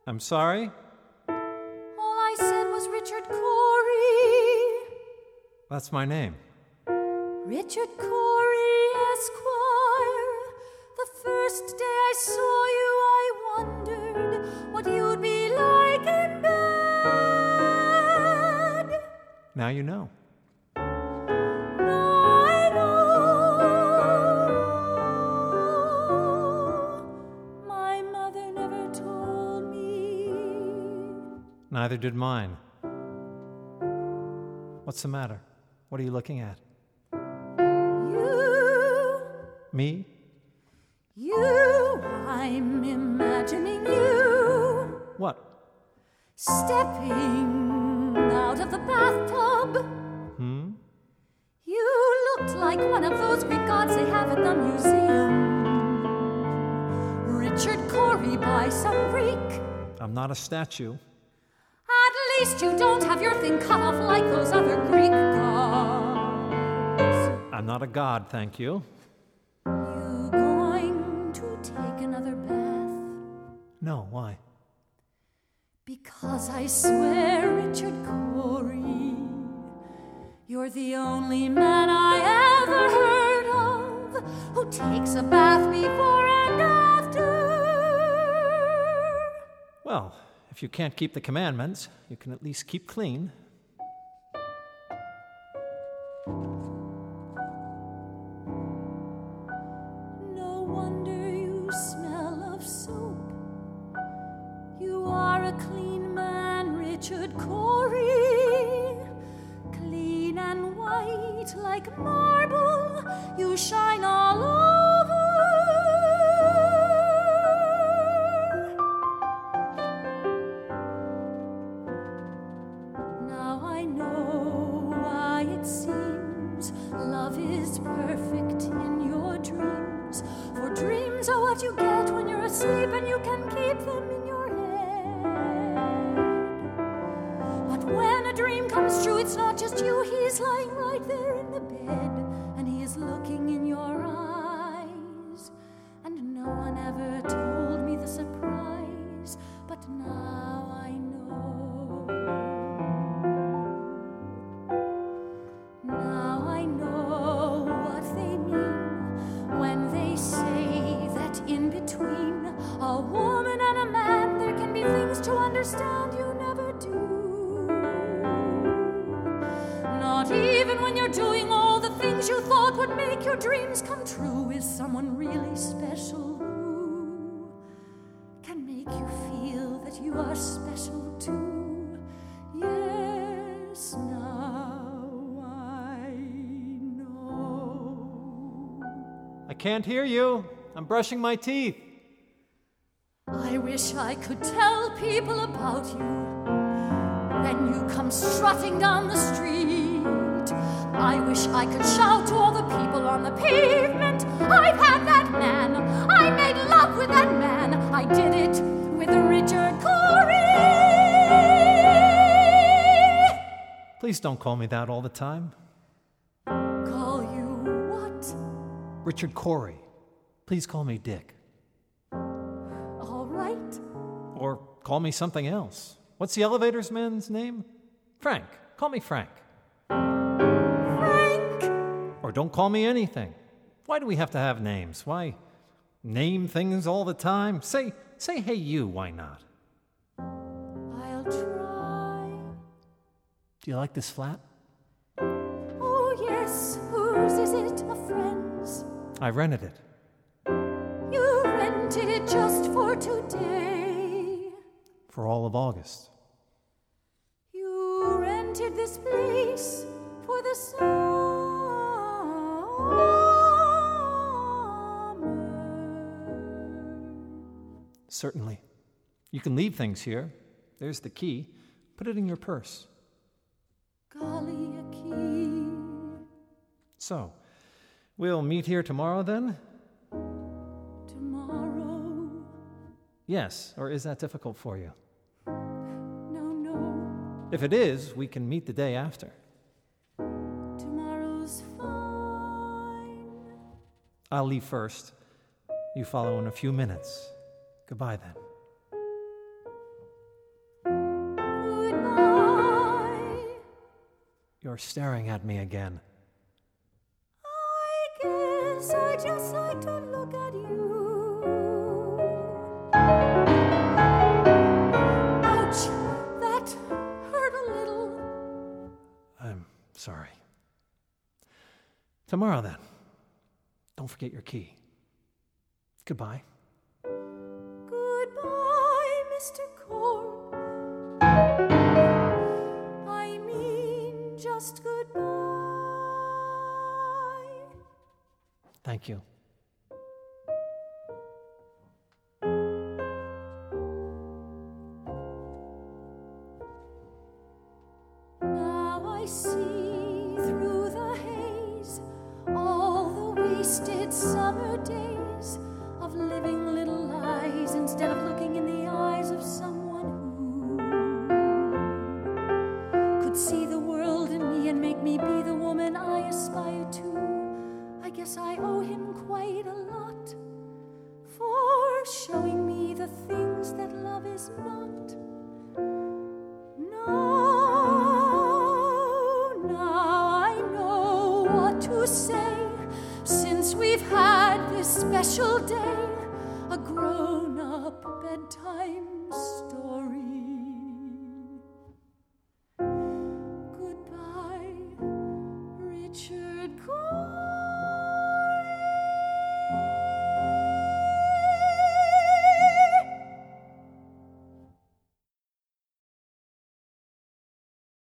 I'm sorry? All I said was Richard Cory. That's my name. Richard Cory, Esquire. The first day I saw you, I wondered what you'd be like in bed. Now you know. Now I know. My mother never told me. Neither did mine. What's the matter? What are you looking at? You. Me? You, I'm imagining you What? stepping out of the bathtub. You looked like one of those Greek gods they have at the museum. Richard Cory by some Greek. I'm not a statue. At least you don't have your thing cut off like those other Greek gods. I'm not a god, thank you. You going to take another bath? No, why? Because I swear, Richard Cory, you're the only man I ever heard of who takes a bath before and after. Well, if you can't keep the commandments, you can at least keep clean. No wonder you smell of soap. You are a clean man, Richard Cory. Clean and white like marble, you shine all over. Now I know why it seems love is perfect in your dreams. For dreams are what you get when you're asleep and you can keep them in your head. But when a dream comes true, it's not just you. He's lying right there in the bed, and he is looking in your eyes. And no one ever told me the surprise, but now I know. Now I know what they mean when they say that in between a woman and a man there can be things to understand you never do. Not even when you're doing all the things you thought would make your dreams come true is someone really special who can make you feel that you are special too. Yes, now I know. I can't hear you. I'm brushing my teeth. I wish I could tell people about you. Then you come strutting down the street. I wish I could shout to all the people on the pavement. I've had that man. I made love with that man. I did it with Richard Cory. Please don't call me that all the time. Call you what? Richard Cory. Please call me Dick. All right. Or call me something else. What's the elevator's man's name? Frank. Call me Frank. Frank. Or don't call me anything. Why do we have to have names? Why name things all the time? Say hey you, why not? I'll try. Do you like this flat? Oh, yes. Whose is it? A friend's? I rented it. You rented it just for today. For all of August. You rented this place for the summer. Certainly. You can leave things here. There's the key. Put it in your purse. Golly, a key. So, we'll meet here tomorrow then? Tomorrow. Yes, or is that difficult for you? No. If it is, we can meet the day after. Tomorrow's fine. I'll leave first. You follow in a few minutes. Goodbye then. staring at me again. I guess I just like to look at you. Ouch! That hurt a little. I'm sorry. Tomorrow, then. Don't forget your key. Goodbye. Goodbye, Mr. Cork. I mean, just goodbye. Thank you. Now I see through the haze all the wasted summer days of living little lies instead of looking in the eyes of someone who could see the world in me and make me be the woman I aspire to. I guess I owe him quite a lot for showing me the things that love is not. Now I know what to say since we've had this special day, a grown-up bedtime story.